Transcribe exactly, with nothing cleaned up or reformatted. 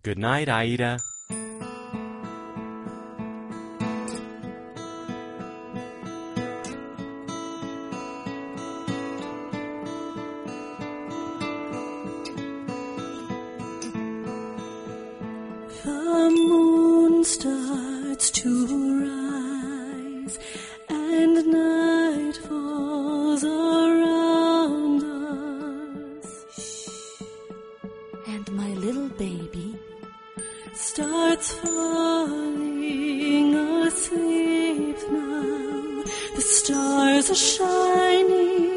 Good night, Aida. The moon starts to rise and night falls around us. And my little baby starts falling asleep now. The stars are shining